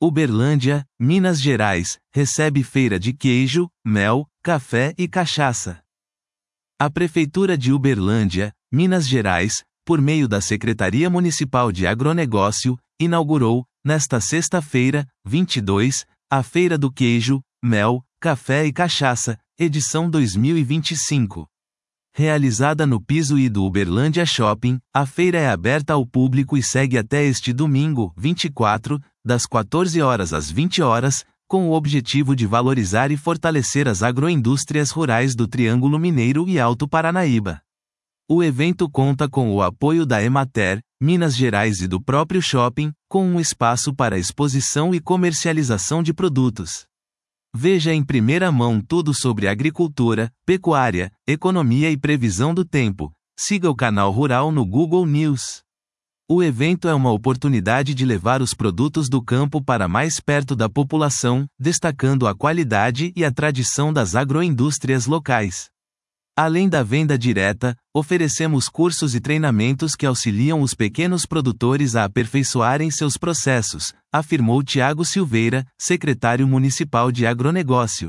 Uberlândia, Minas Gerais, recebe feira de queijo, mel, café e cachaça. A Prefeitura de Uberlândia, Minas Gerais, por meio da Secretaria Municipal de Agronegócio, inaugurou, nesta sexta-feira, 22, a Feira do Queijo, Mel, Café e Cachaça, edição 2025. Realizada no piso I do Uberlândia Shopping, a feira é aberta ao público e segue até este domingo, 24, das 14 horas às 20 horas, com o objetivo de valorizar e fortalecer as agroindústrias rurais do Triângulo Mineiro e Alto Paranaíba. O evento conta com o apoio da Emater, Minas Gerais e do próprio shopping, com um espaço para exposição e comercialização de produtos. Veja em primeira mão tudo sobre agricultura, pecuária, economia e previsão do tempo. Siga o canal Rural no Google News. O evento é uma oportunidade de levar os produtos do campo para mais perto da população, destacando a qualidade e a tradição das agroindústrias locais. Além da venda direta, oferecemos cursos e treinamentos que auxiliam os pequenos produtores a aperfeiçoarem seus processos, afirmou Tiago Silveira, secretário municipal de agronegócio.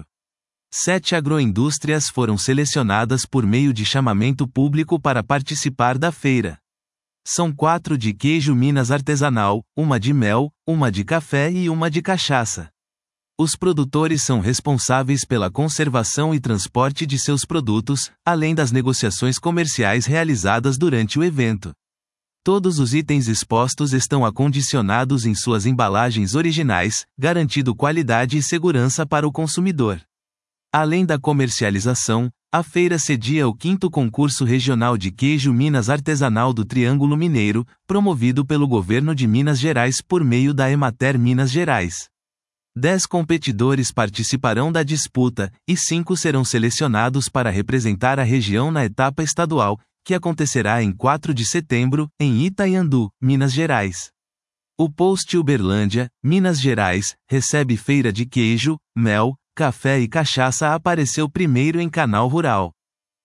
7 agroindústrias foram selecionadas por meio de chamamento público para participar da feira. São 4 de queijo Minas artesanal, uma de mel, uma de café e uma de cachaça. Os produtores são responsáveis pela conservação e transporte de seus produtos, além das negociações comerciais realizadas durante o evento. Todos os itens expostos estão acondicionados em suas embalagens originais, garantindo qualidade e segurança para o consumidor. Além da comercialização, a feira cedia o 5º concurso regional de queijo Minas artesanal do Triângulo Mineiro, promovido pelo governo de Minas Gerais por meio da Emater Minas Gerais. 10 competidores participarão da disputa, e 5 serão selecionados para representar a região na etapa estadual, que acontecerá em 4 de setembro, em Itaiandu, Minas Gerais. O post Uberlândia, Minas Gerais, recebe feira de queijo, mel, café e cachaça apareceu primeiro em Canal Rural.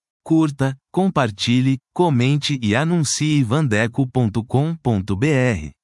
Curta, compartilhe, comente e anuncie vandeco.com.br.